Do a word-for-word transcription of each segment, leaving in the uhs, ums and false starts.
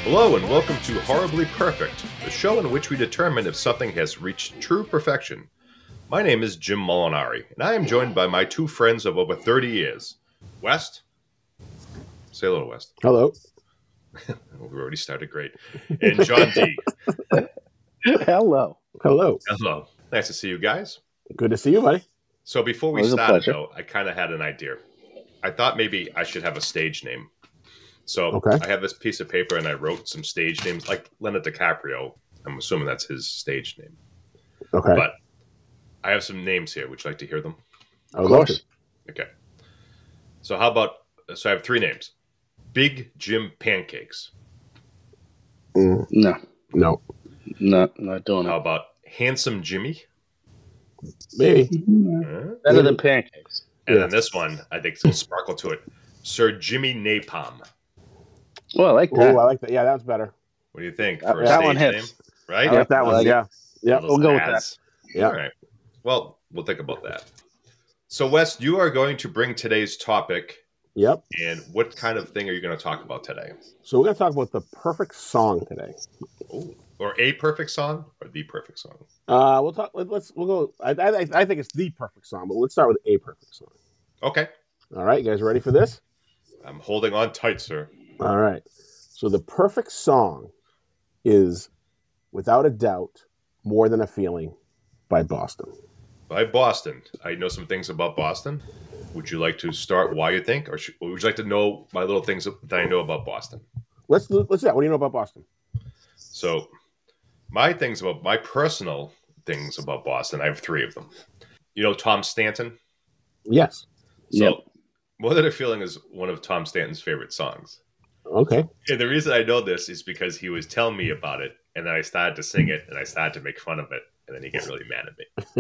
Hello and welcome to Horribly Perfect, the show in which we determine if something has reached true perfection. My name is Jim Molinari, and I am joined by my two friends of over thirty years. West? Say hello, West. Hello. We already started great. And John D. Hello. Hello. Hello. Nice to see you guys. Good to see you, buddy. So before we Always a started, pleasure. though, I kind of had an idea. I thought maybe I should have a stage name. So Okay. I have this piece of paper, and I wrote some stage names, like Leonardo DiCaprio. I'm assuming that's his stage name. Okay. But I have some names here. Would you like to hear them? I would love to. Okay. So how about, so I have three names. Big Jim Pancakes. Mm, No, no. no, not doing How it. about Handsome Jimmy? Maybe. Uh, Better than pancakes. and Yeah. then this one, I think some sparkle to it. Sir Jimmy Napalm. Well, I like Oh, that. I like that. Yeah, that's better. What do you think That- for a that stage one name? hits. Right? I Yeah, like that I one. like Yeah. Yeah. Those We'll go with ads. Yeah. All right. Well, we'll think about that. So, Wes, you are going to bring today's topic, Yep. and what kind of thing are you going to talk about today? So we're going to talk about the perfect song today. Ooh. Or a perfect song, or the perfect song? Uh, we'll talk. Let, let's. We'll go. I, I. I think it's the perfect song, but let's start with a perfect song. Okay. All right, you guys ready for this? I'm holding on tight, sir. All right. So the perfect song is, without a doubt, "More Than a Feeling" by Boston. By Boston. I know some things about Boston. Would you like to start why you think, or, should, or would you like to know my little things that I know about Boston? Let's let's do that. What do you know about Boston? So, my things about my personal things about Boston, I have three of them. You know Tom Stanton? Yes. So, Yep. More Than a Feeling is one of Tom Stanton's favorite songs. Okay. And the reason I know this is because he was telling me about it, and then I started to sing it, and I started to make fun of it, and then he get really mad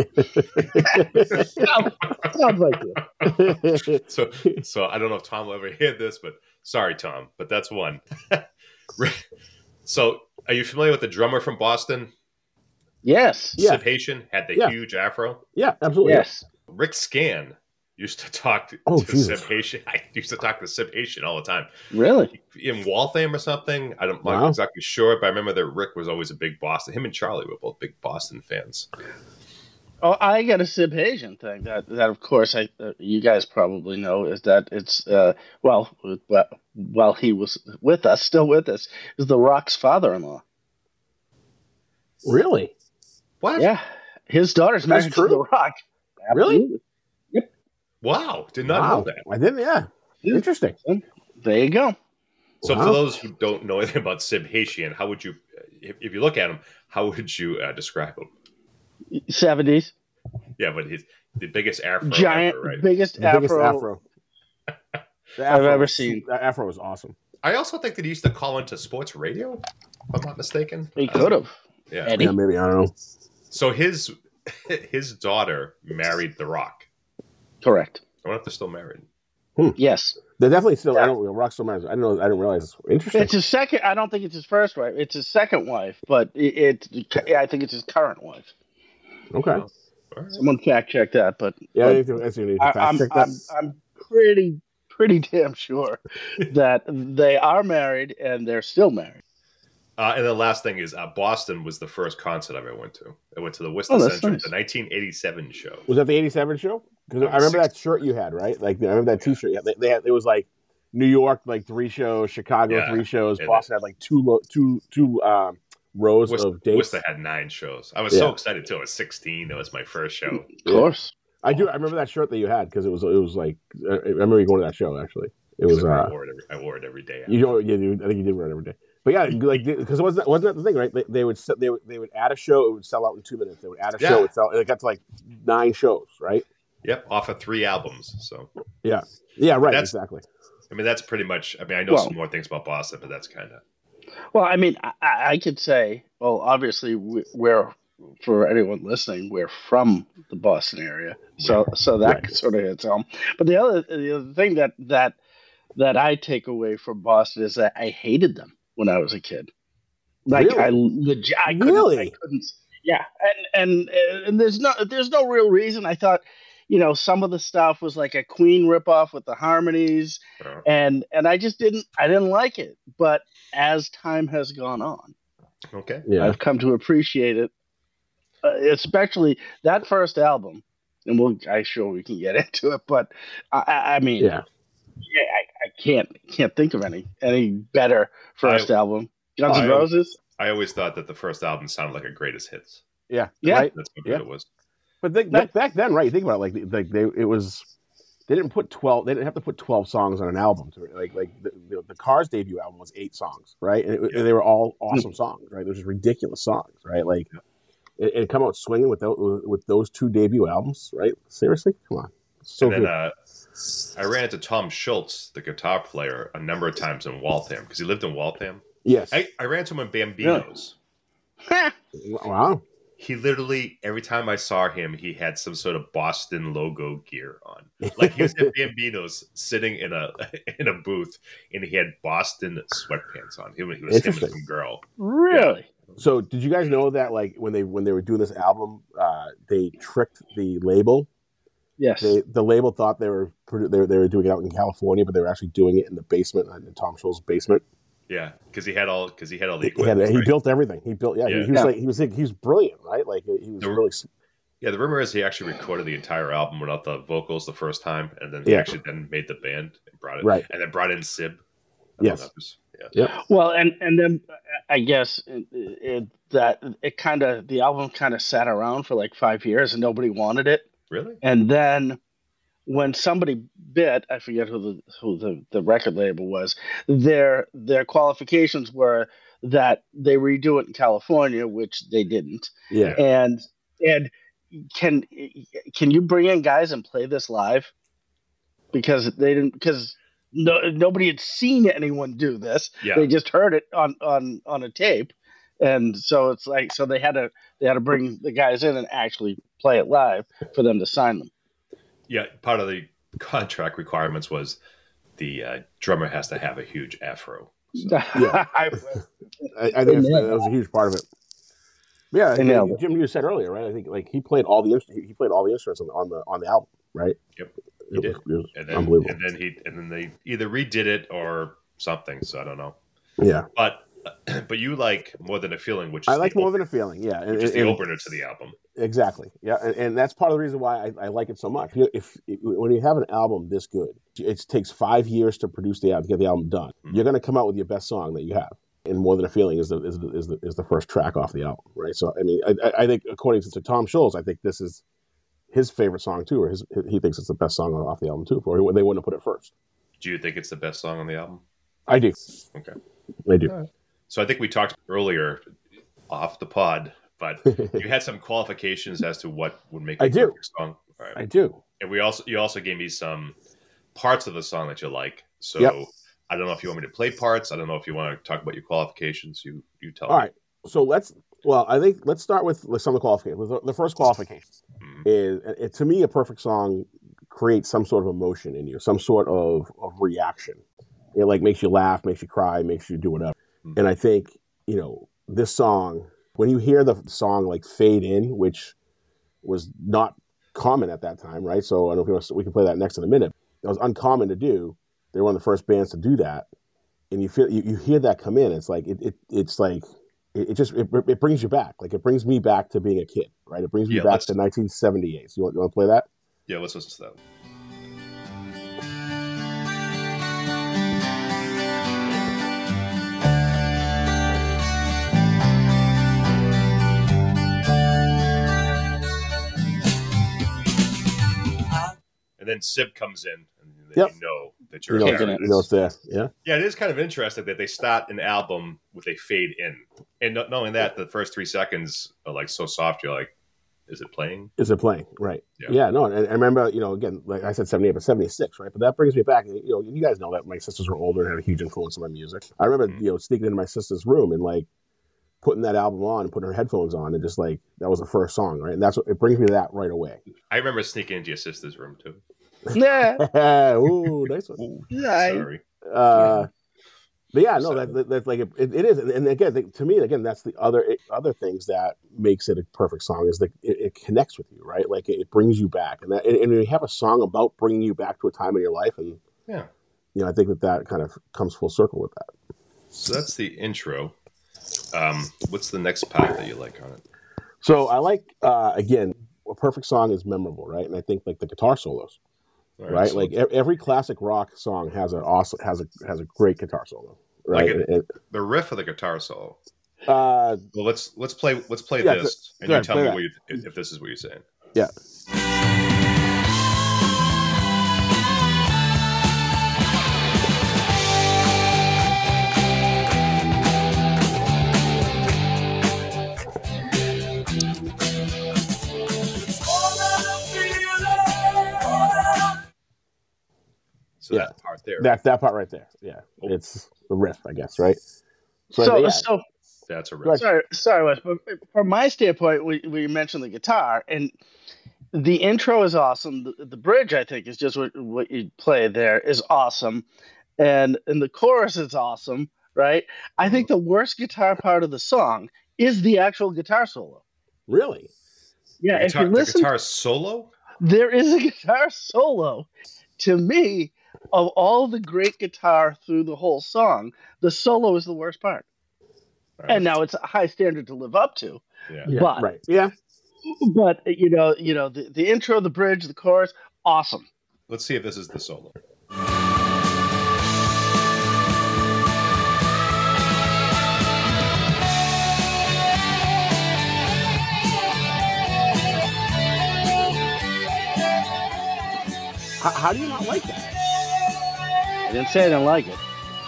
at me. Sounds like it. So, so I don't know if Tom will ever hear this, but sorry, Tom, but that's one. So, are you familiar with the drummer from Boston? Yes. Yeah. Sid Haitian had the Yeah. huge afro. Yeah, absolutely. Yes. Rick Scan used to talk to, Oh, to Jesus. Sid Haitian. I used to talk to Sid Haitian all the time. Really? In Waltham or something. I don't, I'm Wow. not exactly sure, but I remember that Rick was always a big Boston. Him and Charlie were both big Boston fans. Oh, I got a Sib Haitian thing that, that of course, I uh, you guys probably know is that it's uh well, well while he was with us, still with us, is the Rock's father-in-law. Really? What? Yeah, his daughter's That's married true? to the Rock. Really? Absolutely. Wow. Did not Wow. know that. I didn't. Yeah. Yeah. Interesting. There you go. So Wow. for those who don't know anything about Sib Haitian, how would you, if, if you look at him, how would you uh, describe him? seventies. Yeah, but he's the biggest afro Giant, ever, right? biggest The afro, biggest afro. The I've afro ever was- seen. The afro was awesome. I also think that he used to call into sports radio, if I'm not mistaken. He could have. Yeah. Eddie. Yeah, maybe. I don't know. So his his daughter married The Rock. Correct. I wonder if they're still married. Yes. They're definitely still. I Yeah. don't. Rock still matters. I don't know. I didn't realize. Interesting. It's his second. I don't think it's his first wife. It's his second wife, but it. it yeah, I think it's his current wife. Okay. All right. Someone fact check that, but, Yeah, I but need to, I need to I, fact I'm, check that. I'm I'm pretty pretty damn sure that they are married and they're still married. Uh, and the last thing is, uh, Boston was the first concert I ever went to. I went to the Worcester Oh, that's Century, nice. the nineteen eighty-seven show. Was that the eighty-seven show? Because I remember that shirt you had, right? Like I remember that T-shirt. Yeah, they, they had. It was like New York, like three shows. Chicago, Yeah. three shows. And Boston had like two, lo- two, two um, rows Worcester, of dates. Worcester had nine shows. I was so Yeah. excited too. I was sixteen. That was my first show. Of Yeah. course. I do. I remember that shirt that you had because it was. It was like. I remember you going to that show. Actually, it was. I Uh, wore it every, I wore it every day. you know, yeah, you, I think you did wear it every day. But yeah, like because wasn't that, wasn't that the thing, right? They, they would se- they would they would add a show, it would sell out in two minutes. They would add a Yeah. show, it would sell. It got to like nine shows, right? Yep, off of three albums. So Yeah, yeah, right, That's- exactly. I mean, that's pretty much. I mean, I know Well- some more things about Boston, but that's kind of. Well, I mean, I, I could say, well, obviously, we- we're for anyone listening, we're from the Boston area, so so that Right. sort of hits home. But the other the other thing that that that I take away from Boston is that I hated them when I was a kid. Like Really? I legit, I couldn't, Really? I couldn't. Yeah, and and and there's no there's no real reason. I thought, you know, some of the stuff was like a Queen ripoff with the harmonies, Oh. and and I just didn't I didn't like it. But as time has gone on, Okay. Yeah. I've come to appreciate it, uh, especially that first album. And we'll I'm sure we can get into it, but I, I I mean, Yeah. yeah, I, I can't can't think of any any better first I- album. Guns N' I- Roses. I always thought that the first album sounded like a greatest hits. Yeah. Yeah. Right. That's how good Yeah. it was. But they, back back then, right? You think about it, like like they it was they didn't put twelve. They didn't have to put twelve songs on an album. To, like like the, the, the Cars debut album was eight songs, right? And it, Yeah. they were all awesome songs, right? They're just ridiculous songs, right? Like and, and come out swinging with those, with those two debut albums, right? Seriously, come on, so and then good. uh, I ran into Tom Schultz, the guitar player, a number of times in Waltham because he lived in Waltham. Yes. I, I ran into him in Bambinos. Wow. He literally, every time I saw him, he had some sort of Boston logo gear on. Like he was at Bambinos sitting in a in a booth, and he had Boston sweatpants on. He, he was him and Interesting. some girl. Really? So did you guys know that like when they when they were doing this album, uh, they tricked the label? Yes. They, the label thought they were produ- they were, they were doing it out in California, but they were actually doing it in the basement, in Tom Schultz's basement. Yeah, because he had all because he had all the He, had, equipment. he right? built everything. He built yeah. He, Yeah. he was Yeah. like he was like, he was brilliant, right? Like he was The- really Yeah, the rumor is he actually recorded the entire album without the vocals the first time, and then he Yeah. actually then made the band and brought it, Right. and then brought in Sib. Yes. Others. Yeah. yeah. Well, and and then uh, I guess it, it, that it kind of the album kind of sat around for like five years and nobody wanted it, Really? and then when somebody bit, I forget who the who the, the record label was, their their qualifications were that they redo it in California, which they didn't, Yeah. and and can can you bring in guys and play this live? Because they didn't because. No, nobody had seen anyone do this. Yeah. They just heard it on, on, on a tape, and so it's like so they had to they had to bring the guys in and actually play it live for them to sign them. Yeah. Part of the contract requirements was the uh, drummer has to have a huge afro. So, Yeah. I, I think Yeah. that was a huge part of it. Yeah, They nailed it. Jim, you said earlier, right? I think like he played all the inst- he played all the instruments on the on the, on the album, right? Yep. It He did. was, it was and then unbelievable. and then he and then they either redid it or something. So I don't know. Yeah, But but you like More Than a Feeling, which is I like the More op- Than a Feeling. Yeah, and, which is the and- opener to the album. exactly. Yeah, and, and that's part of the reason why I, I like it so much. You know, If, if when you have an album this good, it takes five years to produce the album, to get the album done. Mhm. You're going to come out with your best song that you have. And More Than a Feeling is the is the, is the, is the first track off the album, right? So I mean, I, I- I think according to Tom Schultz, I think this is his favorite song too, or his he thinks it's the best song off the album too. For they wouldn't have put it first. Do you think it's the best song on the album? I do. Okay. I do. So I think we talked earlier off the pod, but you had some qualifications as to what would make a I do. perfect song. All right. I do. And we also you also gave me some parts of the song that you like. So Yep. I don't know if you want me to play parts. I don't know if you want to talk about your qualifications. You you tell All me. right. So let's. Well, I think let's start with some of the qualifications. The- The first qualification Mhm. is, it, to me, a perfect song creates some sort of emotion in you, some sort of, of reaction. It like makes you laugh, makes you cry, makes you do whatever. Mhm. And I think, you know, this song, when you hear the song like fade in, which was not common at that time, right? So I don't know if you want to, we can play that next in a minute. That was uncommon to do. They were one of the first bands to do that. And you feel you, you hear that come in. It's like it, it it's like it, it just it, it brings you back. Like it brings me back to being a kid, right? It brings me Yeah, back let's- to nineteen seventy-eight. So you want you want to play that? Yeah, let's listen to that. And then Sib comes in, and then Yep. you know that You you're know, a Kicking fan. it. you know it's there. Yeah. Yeah, it is kind of interesting that they start an album with a fade in, and not not only that, the first three seconds are like so soft. You're like, is it playing? Is it playing? Right. Yeah. Yeah. No. And I remember, you know, again, like I said, seventy-eight, but seventy-six, right? But that brings me back. You know, you guys know that my sisters were older and had a huge influence on my music. I remember, Mhm. you know, sneaking into my sister's room and like putting that album on and putting her headphones on and just like that was the first song, right? And that's what it brings me to that right away. I remember sneaking into your sister's room too. Yeah. Ooh, nice one. Ooh, Nice. sorry. Uh, But yeah, no, So- that, that that's like it, it is, and, and again, to me, again, that's the other it, other things that makes it a perfect song is that it, it connects with you, right? Like it, it brings you back, and that, and, and you have a song about bringing you back to a time in your life, and Yeah. you know, I think that that kind of comes full circle with that. So that's the intro. Um, what's the next part that you like on it? So I like uh, again, a perfect song is memorable, right? And I think like the guitar solos, All right? so Like e- every classic rock song has an awesome has a has a great guitar solo, right? Like it- And- the riff of the guitar solo. uh, Well, let's let's play let's play Yeah, this, go- and go you ahead, tell play me that. what you, if if this is what you're saying. yeah. So Yeah. that part there, That that part right there, yeah, Oh. it's the riff, I guess, right? So, So, yeah, so that's a Go riff. ahead. sorry, sorry, Wes, but from my standpoint, we, we mentioned the guitar, and the intro is awesome. The, the bridge, I think, is just what what you play there is awesome, and and the chorus is awesome, right? I think the worst guitar part of the song is the actual guitar solo. really, Yeah, the if guitar, you listen, the guitar solo. there is a guitar solo. To me, of all the great guitar through the whole song, the solo is the worst part. All right, And now it's a high standard to live up to. yeah. yeah, But- right, yeah. But you know, you know, the, the intro, the bridge, the chorus, awesome. Let's see if this is the solo. How, how do you not like that? I didn't say I didn't like it.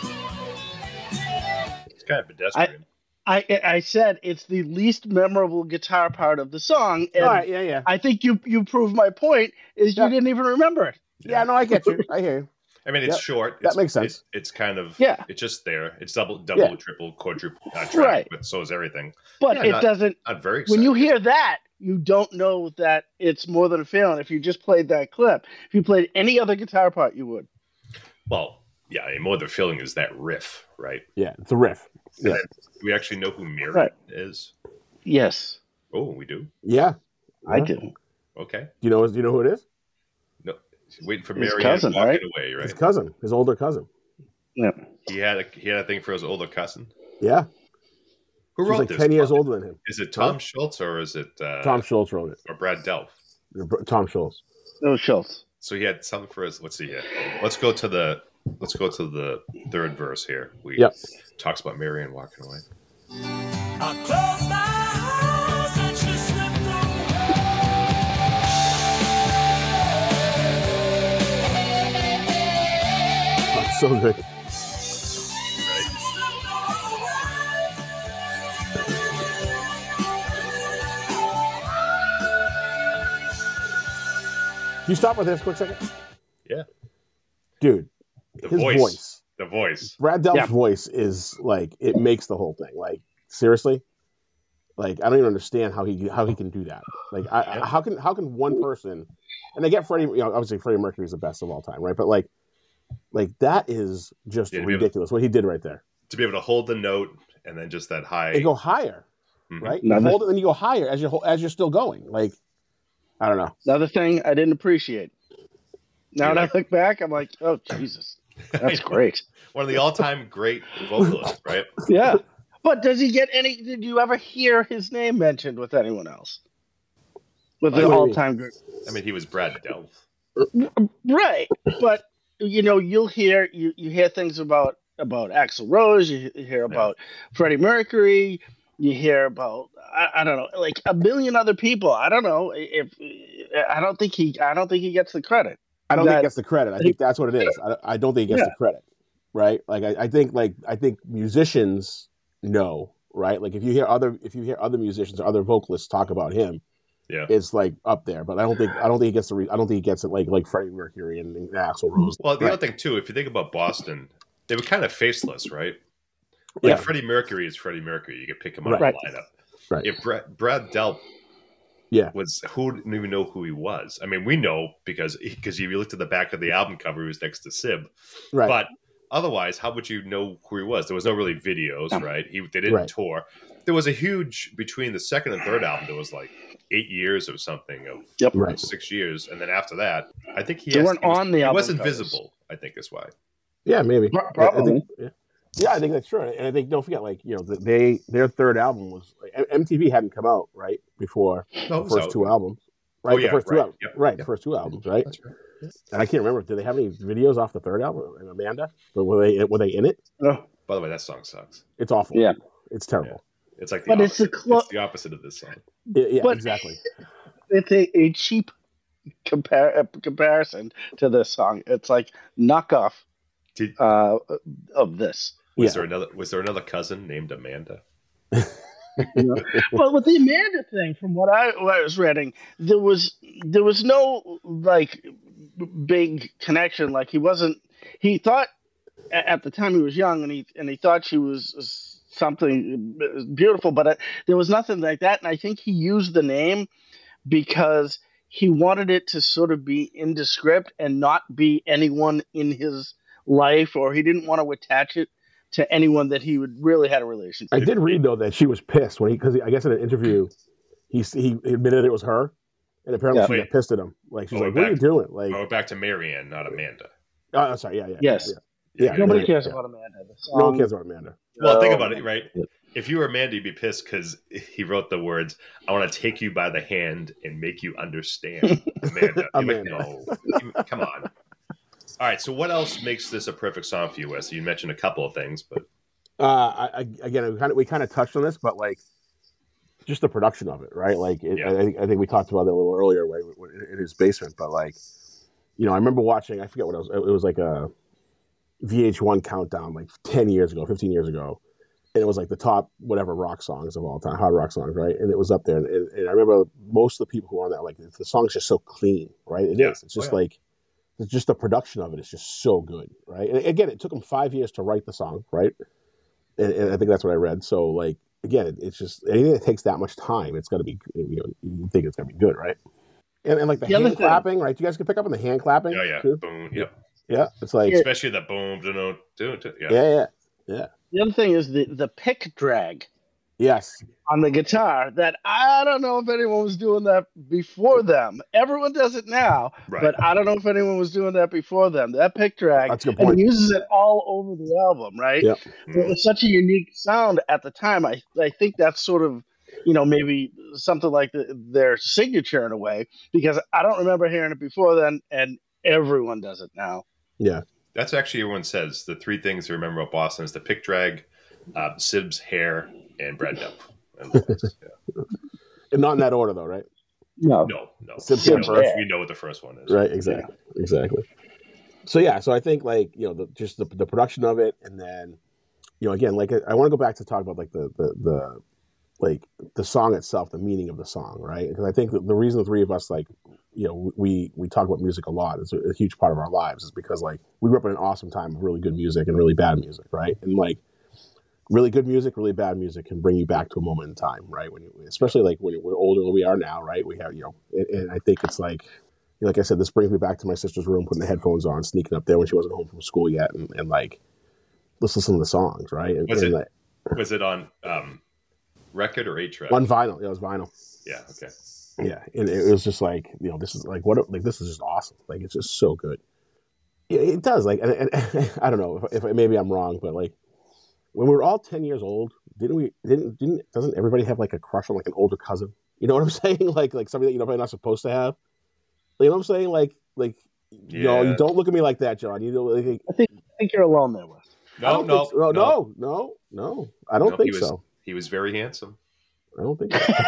It's kind of pedestrian. I I said it's the least memorable guitar part of the song, and All right, yeah, yeah, I think you you proved my point. Is you Yeah. didn't even remember it. yeah. No, I get you. I hear you. I mean, it's Yep, short. that It's, makes sense. It, it's kind of Yeah. It's just there. It's double, double, Yeah. triple, quadruple uh, track, Right. but so is everything. But Yeah, it not- doesn't. Not very. When you exciting. hear that, you don't know that it's More Than a Feeling. If you just played that clip, if you played any other guitar part, you would. well, yeah, I mean, more than feeling is that riff, right? Yeah, it's a riff. Yeah, Do we actually know who Mary Right. is? Yes, Oh, we do. yeah. I Yeah. do. Okay. Do you know? Do you know who it is? No, waiting for His Mary cousin, walking right? away, His right? cousin, his older cousin. Yeah. He had a he had a thing for his older cousin. Yeah, Who she's wrote like this? ten years Tom- older than him. Is it Tom Huh? Schultz or is it uh, Tom Schultz wrote it. or Brad Delph? Tom Schultz. No Schultz. So he had something for his. Let's see here. Let's go to the. Let's go to the third verse here. We Yep. talks about Marion walking away. I closed my eyes and she slipped Oh, so good. Can you stop with this quick second? Yeah. Dude, The his voice. voice. The voice. Brad Delp's Yeah. voice is like it makes the whole thing. Like seriously, like I don't even understand how he how he can do that. Like I, Yeah. how can how can one person, and I get Freddie, you know, obviously Freddie Mercury is the best of all time, right? But like, like that is just Yeah, to be able- ridiculous what he did right there. To be able to hold the note and then just that high. You go higher, Mhm. right? You Another- hold it, and you go higher as you as you're still going. Like I don't know. Another thing I didn't appreciate. Now You that like- I look back, I'm like, oh Jesus, that's great. One of the all-time great vocalists, right? Yeah. But does he get any? Did you ever hear his name mentioned with anyone else? With What the do you all-time great. I mean, he was Brad Delph. Right, but you know, you'll hear you, you hear things about about Axl Rose, you hear about Freddie Mercury, you hear about I, I don't know, like a million other people. I don't know if I don't think he I don't think he gets the credit. I don't think That- he gets the credit. I think that's what it is. I, I don't think he gets Yeah. the credit, right? Like I, I think like I think musicians know, right? Like if you hear other if you hear other musicians or other vocalists talk about him, Yeah. it's like up there. But I don't think I don't think he gets the re, I don't think he gets it like like Freddie Mercury and, and Axl Rose. Well, the Right. other thing too, if you think about Boston, they were kind of faceless, right? Like Yeah. Freddie Mercury is Freddie Mercury. You could pick him out Right. of the lineup. Right. If Brad, Brad Delp, Yeah. was who didn't even know who he was. I mean, we know because because if you looked at the back of the album cover, he was next to Sib. Right. But otherwise, how would you know who he was? There was no really videos, No. right? He they didn't Right. tour. There was a huge between the second and third album. There was like eight years or something of Yep. Right. six years, and then after that, I think he They has- weren't he was, on the He album wasn't covers. visible. I think is why. Yeah, maybe. Pro- I- I probably. think, yeah. yeah, I think that's true. And I think don't forget, like you know, that they their third album was like, M- MTV hadn't come out right before No, it the was first out. two albums. Right, Oh, yeah, the first two right, albums. yep, Right, the yep. first two albums, right? That's right. And I can't remember. Did they have any videos off the third album? And Amanda, but were they were they in it? Oh, By the way, that song sucks. It's awful. Yeah. It's terrible. It's like the But it's opposite. a clo- it's the opposite of this song. Yeah, yeah, But- exactly. it's a, a cheap compar- uh, comparison to this song. It's like knockoff Did, uh, of this. was Yeah. there another? Was there another cousin named Amanda? Well, with the Amanda thing, from what I, what I was reading, there was there was no like big connection. Like he wasn't. He thought a- at the time he was young, and he and he thought she was something beautiful, but uh, there was nothing like that. And I think he used the name because he wanted it to sort of be indescript and not be anyone in his life, or he didn't want to attach it to anyone that he would really had a relationship. I did read though that she was pissed when he because I guess in an interview he he admitted it was her, and apparently Yeah. she got pissed at him. Like she's Oh, like, "What are you back- doing?" Like, Oh, back to Marianne, not Amanda. oh, sorry, yeah, yeah, Yes. yeah. yeah Nobody right, cares yeah. about Amanda. The No one song- cares about Amanda. Well, think Oh, about it, right? If you were Amanda, you'd be pissed because he wrote the words, "I want to take you by the hand and make you understand." Amanda, You're like, Amanda. no, come on. All right, so what else makes this a perfect song for you, Wes? You mentioned a couple of things, but Uh, I, I, again, we kind of we kind of touched on this, but like, just the production of it, right? Like, it, Yeah. I, think I think we talked about it a little earlier, right, in his basement. But like, you know, I remember watching. I forget what it was. It was like a V H one countdown, like ten years ago, fifteen years ago, and it was like the top whatever rock songs of all time, hard rock songs, right? And it was up there, and, and I remember most of the people who were on that, like, the song's just so clean, right? It is. Yeah. It's just Oh, yeah. like. It's just the production of it is just so good, right? And again, it took him five years to write the song, right? And, and I think that's what I read. So, like, again, it, it's just anything that takes that much time, it's got to be, you know, you think it's going to be good, right? And, and like the, The other hand thing- clapping, right? You guys can pick up on the hand clapping, yeah, yeah, too? boom, yep. Yeah, it's like, Yeah. Especially the boom, do no, do do, yeah. yeah, yeah, The other thing is the the pick drag yes, on the guitar. That I don't know if anyone was doing that before them. Everyone does it now, Right. but I don't know if anyone was doing that before them. That pick drag, that's a good and point. he uses it all over the album, right? Yep. It was such a unique sound at the time. I I think that's sort of, you know, maybe something like the, their signature in a way, because I don't remember hearing it before then, and everyone does it now. Yeah, That's actually everyone says the three things to remember about Boston is the pick drag, uh, Sib's hair, and Brad Delp. And Lawrence, yeah. and not in that order, though, right? No, No, no. Sib's we, hair know, first. we know what the first one is. Right, exactly, exactly. So yeah, so I think like you know the, just the the production of it, and then you know again like I, I want to go back to talk about like the the the like the song itself, the meaning of the song, right? Because I think that the reason the three of us like you know we we talk about music a lot is a, a huge part of our lives is because like we grew up in an awesome time of really good music and really bad music, right? And like really good music, really bad music can bring you back to a moment in time, right? When you, especially like when we're older than we are now, right? We have you know, and, and I think it's like. Like I said, this brings me back to my sister's room, putting the headphones on, sneaking up there when she wasn't home from school yet, and, and like, let's listen to the songs, right? And, Was and, it- like, Was it on um, record or eight track? on vinyl? Yeah, it was vinyl. Yeah, okay. Yeah, and it was just like, you know, this is like what, like this is just awesome. Like it's just so good. It, it does, like, and, and I don't know if, if maybe I'm wrong, but like when we were all ten years old, didn't we? Didn't didn't doesn't everybody have like a crush on like an older cousin? You know what I'm saying? Like like somebody that you know probably not supposed to have. You know what I'm saying? Like like. You know, Yeah. you don't look at me like that, John. You know, like, I think I think you're alone there, Wes. I No, don't no, think so. no, no, no, no. I don't No, think he was- so. He was very handsome. I don't think so.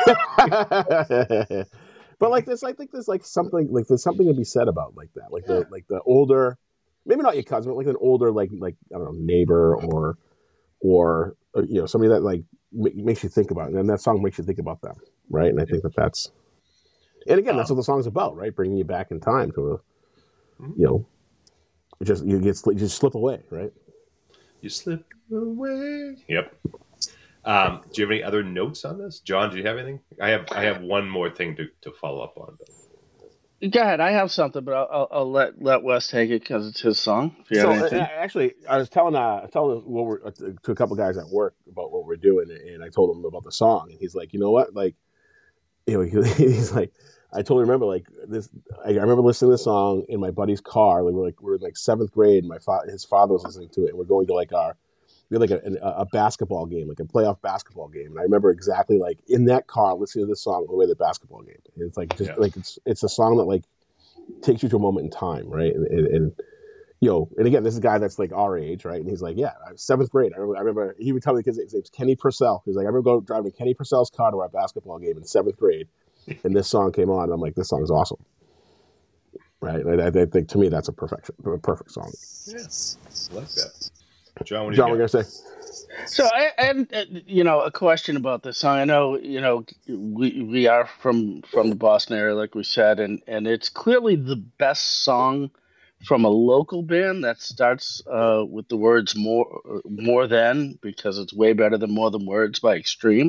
But like this, I think there's like something like there's something to be said about like that, like the like the older, maybe not your cousin, but like an older like like I don't know neighbor or or uh, you know somebody that like ma- makes you think about it, and that song makes you think about them, right? And I think that that's, and again, that's what the song's about, right? Bringing you back in time to a, you know, it just you get you just slip away, right? You slip away. Yep. Um, do you have any other notes on this, John? Do you have anything? I have. I have one more thing to, to follow up on. Go ahead. I have something, but I'll, I'll, I'll let let Wes take it because it's his song. If you So had uh, anything. actually, I was telling uh, telling what we're, uh, to a couple guys at work about what we're doing, and I told him about the song, and he's like, you know what, like, you know, he, he's like, I totally remember like this. I, I remember listening to the song in my buddy's car. Like we're like we we're in like seventh grade. And my fa- his father was listening to it, and we're going to like our we had like a, a, a basketball game, like a playoff basketball game, and I remember exactly like in that car listening to this song on the way to the basketball game. And it's like just Yeah. like it's it's a song that like takes you to a moment in time, right? And, and, and you know, and again, this is a guy that's like our age, right? And he's like, yeah, I was seventh grade. I remember, I remember he would tell me the kids, his name's Kenny Purcell. He's like, I remember going driving Kenny Purcell's car to our basketball game in seventh grade, and this song came on. And I'm like, this song's awesome, right? And I, I think to me that's a perfection, a perfect song. Yeah, I like that. John, what do John, you what got? are you gonna say? So, I, and uh, you know, a question about this song. I know, you know, we we are from from the Boston area, like we said, and and it's clearly the best song from a local band that starts uh, with the words "more more than," because it's way better than "More Than Words" by Extreme.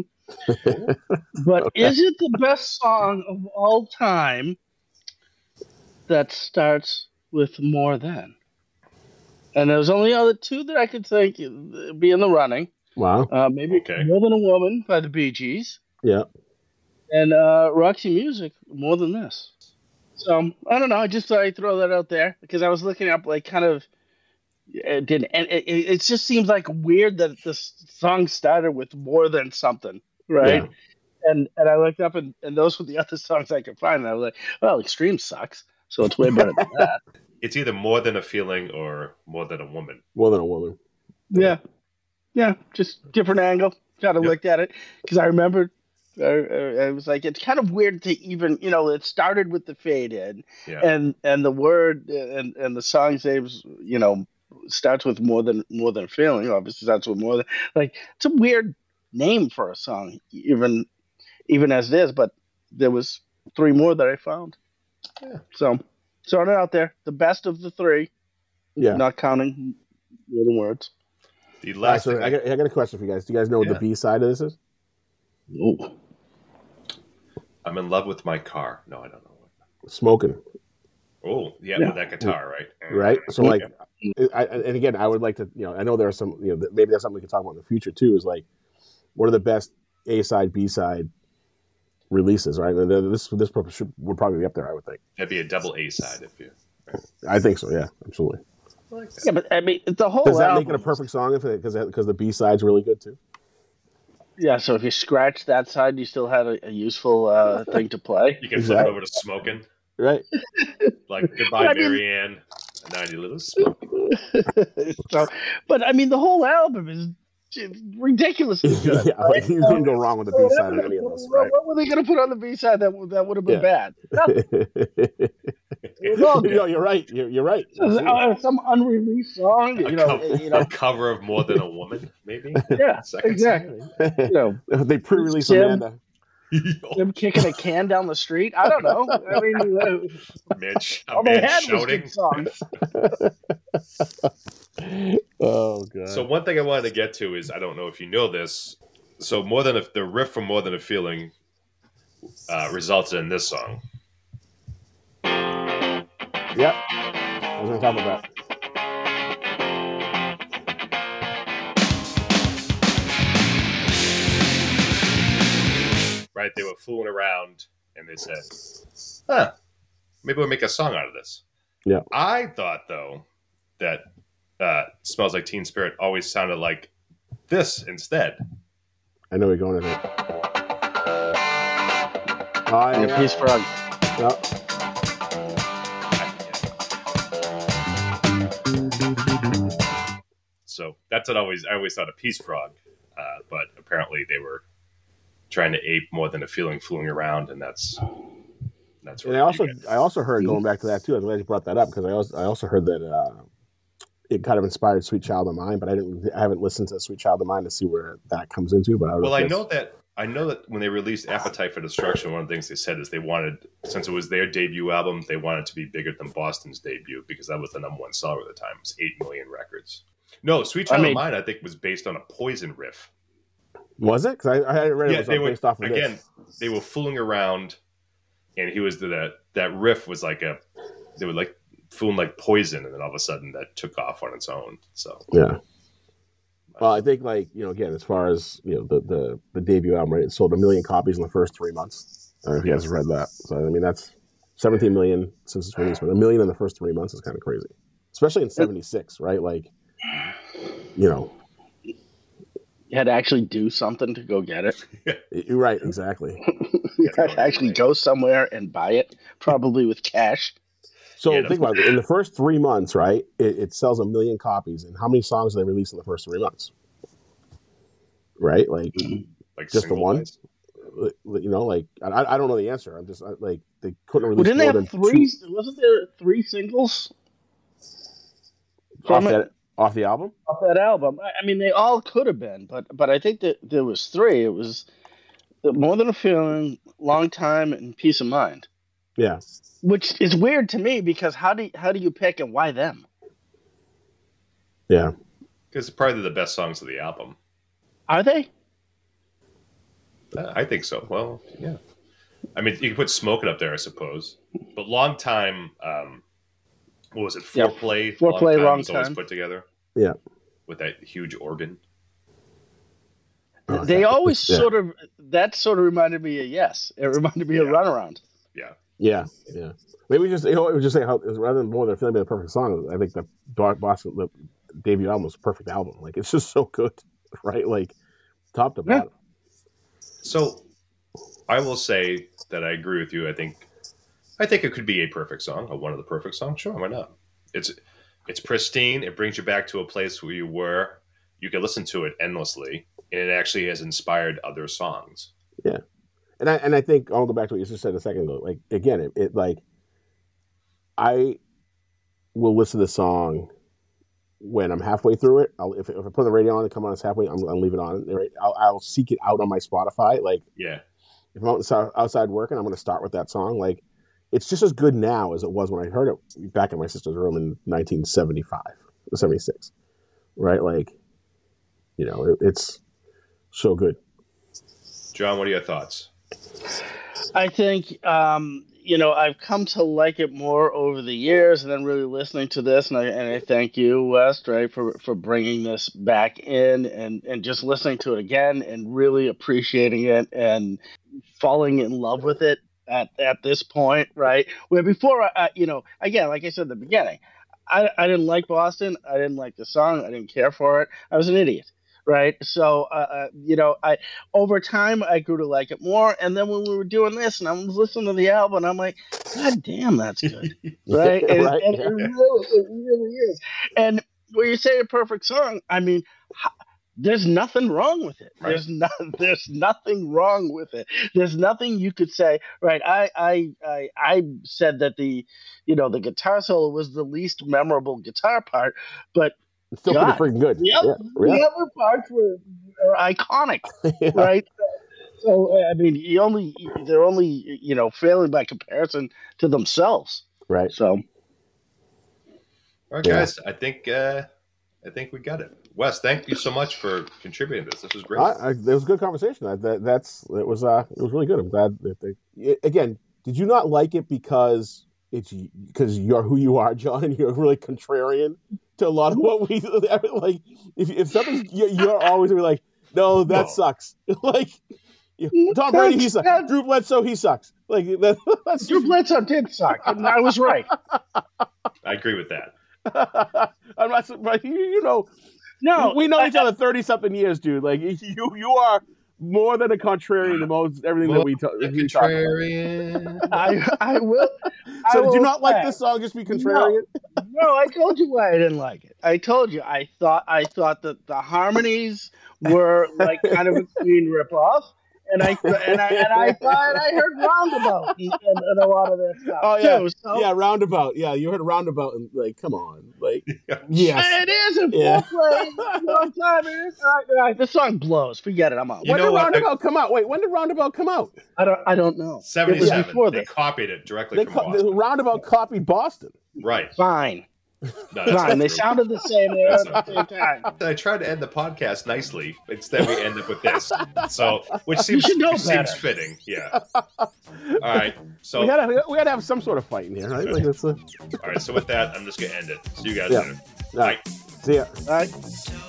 But Okay. is it the best song of all time that starts with "More Than"? And there's only other two that I could think uh, be in the running. Wow. Uh, maybe Okay. More Than a Woman by the Bee Gees. Yeah. And uh, Roxy Music, More Than This. So, I don't know. I just thought I'd throw that out there because I was looking up, like, kind of. It did, and it, it, it just seems like weird that this song started with More Than Something, right? Yeah. And and I looked up, and, and those were the other songs I could find. And I was like, well, Extreme sucks, so it's way better than that. It's either more than a feeling or more than a woman. More than a woman. Yeah. Yeah, just different angle. Kind of Yep. looked at it because I remember uh, uh, I was like, it's kind of weird to even, you know, it started with the fade in, Yeah. and and the word and and the song's names, you know, starts with more than more than feeling. Obviously, starts with more than, like, it's a weird name for a song, even even as it is. But there was three more that I found. Yeah. So throwing it out there, the best of the three, Yeah. not counting More Than Words. The All right, last so thing I I, got, I got a question for you guys. Do you guys know what Yeah. the B side of this is? Ooh. I'm in love with my car. No, I don't know. Smoking, Oh, yeah, Yeah. with that guitar, right? right? So Yeah. like, I, and again, I would like to, you know, I know there are some, you know, maybe that's something we can talk about in the future too. Is like, what are the best A side, B side releases, right? And this this should, would probably be up there, I would think. That'd be a double A side if you. I think so. Yeah, absolutely. I like that. Yeah, but I mean, the whole Does that album, make it a perfect song if because because the B side's really good too? Yeah, so if you scratch that side, you still have a, a useful uh, thing to play. You can flip Exactly. it over to smoking. Right. Like, goodbye, I mean- Marianne. A ninety little smoking. So, but I mean, the whole album is just ridiculously good. Yeah, right? like, you couldn't go wrong with the B side on any of what, those, what- right? what were they going to put on the B side that would- that would have been Yeah. bad? Nothing. It was all good. No, you're right. You're, you're right. Uh, some unreleased song, A, you know, cover, you know, a cover of More Than a Woman, maybe? yeah, Second exactly. You know, They pre-released Jim. Amanda. them kicking a can down the street. I don't know. I mean, uh, Mitch, a all they man had was shouting. good songs. Oh god. So one thing I wanted to get to is, I don't know if you know this. So more than a, the riff from More Than a Feeling uh, resulted in this song. Yep. I was going to talk about that. Right? They were fooling around and they said, huh, maybe we'll make a song out of this. Yeah. I thought, though, that uh, Smells Like Teen Spirit always sounded like this instead. I know you're going to it. Oh, And yeah. a piece frog. Yeah. So that's what I always I always thought of Peace Frog, uh, but apparently they were trying to ape More Than a Feeling, fooling around, and that's that's. And where I you also get- I also heard going back to that too. I'm glad you brought that up because I also I also heard that uh, it kind of inspired Sweet Child of Mine, but I didn't I haven't listened to Sweet Child of Mine to see where that comes into. But I would Well, I guess- know that I know that when they released Appetite for Destruction, one of the things they said is they wanted, since it was their debut album, they wanted to be bigger than Boston's debut because that was the number one seller at the time. It was eight million records. No, Sweet Child I mean- of Mine, I think, was based on a Poison riff. was it because I, I hadn't read it Yeah, was they uh, were based off of again. this. They were fooling around and he was the, that that riff was like a they would like feeling like poison, and then all of a sudden that took off on its own. So yeah. Well, I think like you know again as far as you know the the, the debut album, right? It sold a million copies in the first three months. I don't know if you guys have read that. So I mean that's seventeen million since its release, but a million in the first three months is kind of crazy, especially in seventy-six, right? Like, you know, You had to actually do something to go get it. you're right, exactly. You had to actually go somewhere and buy it, probably with cash. So Yeah, think about it. In the first three months, right, it, it sells a million copies. And how many songs did they release in the first three months? Right, like like just the single one. ones. You know, like I, I don't know the answer. I'm just I, like they couldn't release Well, didn't they more have than three? two Wasn't there three singles off from it? that off the album. Off that album? I I mean, they all could have been, but but I think that there was three. It was More Than a Feeling, Long Time, and Peace of Mind. Yeah, Which is weird to me because how do you, how do you pick and why them? yeah. Because it's probably the best songs of the album. Are they? Uh, I think so. Well, yeah. I mean, you can put Smoking up there, I suppose. But Long Time, um, what was it? Yeah, Foreplay. Foreplay, Long was always Time. put together. Yeah. With that huge organ. Oh, They yeah. always Yeah. sort of that sort of reminded me of Yes. It reminded me of Yeah. Runaround. Yeah. Yeah, yeah. Maybe just you know, it was just saying how rather than More Than a Feeling being a perfect song, I think the Boston the debut album was a perfect album. Like it's just so good, right? Like top to Yeah. bottom. So I will say that I agree with you. I think I think it could be a perfect song, or one of the perfect songs. Sure, why not? It's it's pristine. It brings you back to a place where you were. You can listen to it endlessly, and it actually has inspired other songs. Yeah. And I and I think I'll go back to what you just said a second ago. Like again, it, it like I will listen to the song when I'm halfway through it. I'll, if, if I put the radio on and come on, it's halfway. I'm, I'll leave it on. Right? I'll, I'll seek it out on my Spotify. Like Yeah. if I'm outside, outside working, I'm going to start with that song. Like it's just as good now as it was when I heard it back in my sister's room in nineteen seventy-five or seventy-six. Right? Like you know, it, it's so good. John, what are your thoughts? I think um, you know I've come to like it more over the years, and then really listening to this, and I and I thank you, West, right, for for bringing this back in, and and just listening to it again, and really appreciating it, and falling in love with it at at this point, right? Where before, I, you know, again, like I said at the beginning, I I didn't like Boston, I didn't like the song, I didn't care for it, I was an idiot. Right. So, uh, you know, I over time I grew to like it more. And then when we were doing this and I was listening to the album, I'm like, God damn, that's good. Right. And, Right, and yeah. it really, it really is. And when you say a perfect song, I mean, how, there's nothing wrong with it. Right. There's not. There's nothing wrong with it. There's nothing you could say. Right. I, I, I, I said that the, you know, the guitar solo was the least memorable guitar part, but It's still God, pretty freaking good. the other, Yeah, the other parts were are iconic, yeah. right? So I mean, you only they're only you know failing by comparison to themselves. Right. So All right, Yeah. guys. I think uh, I think we got it. Wes, thank you so much for contributing to this. This was great. I, I, it was a good conversation. I, that, that's it was uh, it was really good. I'm glad that they. Again, did you not like it because it's because you're who you are, John, and you're really contrarian to a lot of what we like? If if something you're, you're always gonna be like, no, that No. sucks. Like you- Tom Brady, he sucks. That's- Drew Bledsoe, he sucks. Like that, that's Drew Bledsoe did suck, and I was right. I agree with that. I'm not surprised. You, you know, No, we know I- each other thirty something years, dude. Like you, you are more than a contrarian to most everything that we, ta- we talk about. Contrarian. I I will. I So did you will not like say- this song? Just be contrarian. No, I told you why I didn't like it. I told you I thought I thought that the harmonies were like kind of a clean ripoff, and I and I and I thought I heard roundabout in, in, in a lot of their stuff Oh yeah, too. So yeah, roundabout. Yeah, you heard roundabout, and like, come on, like, yes, it is a Yeah. play. Long time. It is. All right, all right. This song blows. Forget it. I'm out. You when know did what? roundabout come out? Wait, when did roundabout come out? I don't. I don't know. It was seventy-seven. before They this. copied it directly They from co- Boston. the roundabout copied Boston. Right. Fine. No, that's Fine, not they true. sounded the same there That's at the same time. I tried to end the podcast nicely. Instead, we end up with this. So, which seems should know which seems better. fitting. Yeah. All right. So, we gotta we gotta have some sort of fight in here, right? Like it's a, all right. So with that, I'm just gonna end it. See you guys Yeah. later. all right. See ya. All right.